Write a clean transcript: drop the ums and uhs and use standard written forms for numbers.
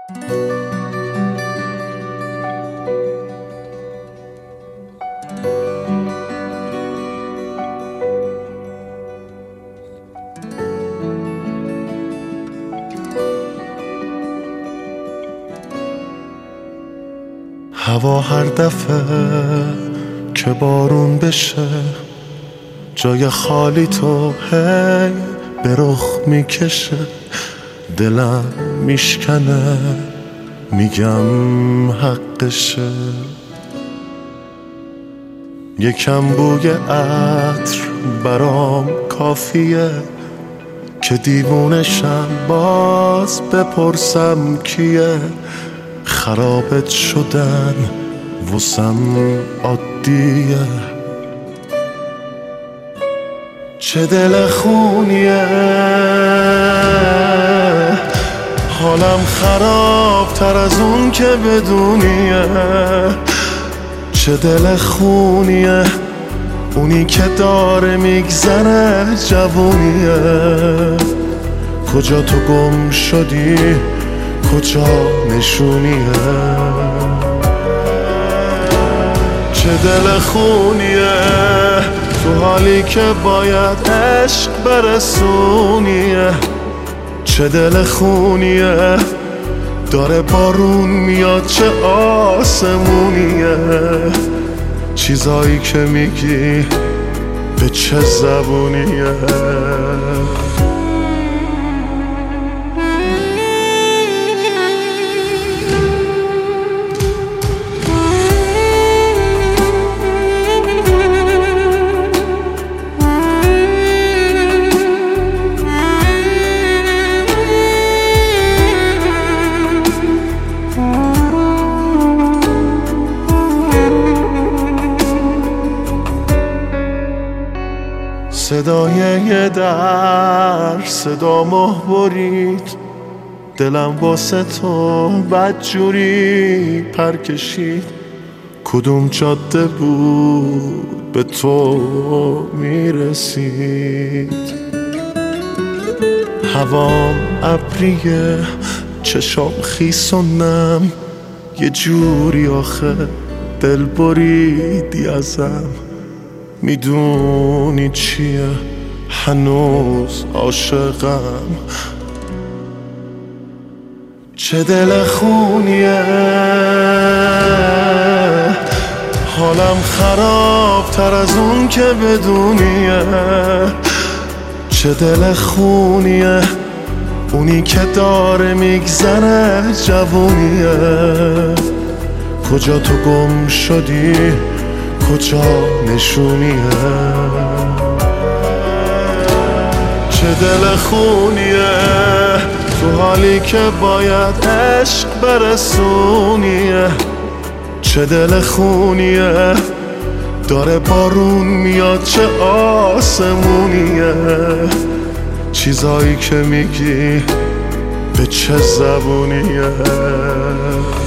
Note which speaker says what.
Speaker 1: هوا هر دفعه که بارون بشه جای خالی تو هی به رخ میکشه، دلم میشکنه میگم حقشه. یکم بوی عطر برام کافیه که دیوونشم باز بپرسم کیه. خرابت شدن واسم عادیه، چه دل خونیه. حالم خراب تر از اون که بدونیه، چه دل خونیه. اونی که داره میگذره جوونیه. کجا تو گم شدی، کجا نشونیه. چه دل خونیه تو حالی که باید عشق برسونیه. چه دل خونیه داره بارون میاد چه آسمونیه. چیزایی که میگی به چه زبونیه. صدای یه در صدا مه برید، دلم واسه تو بدجوری پر کشید. کدوم جاده بود به تو میرسید. هوام ابریه چشام خیس و نم، یه جوری آخه دل بریدی ازم. میدونی چیه هنوز عاشقم. چه دل خونیه حالم خراب تر از اون که بدونیه. چه دل خونیه اونی که داره میگذره جوونیه. کجا تو گم شدی، کجا نشونیه. چه دل خونیه تو حالی که باید عشق برسونیه. چه دل خونیه داره بارون میاد چه آسمونیه. چیزایی که میگی به چه زبونیه.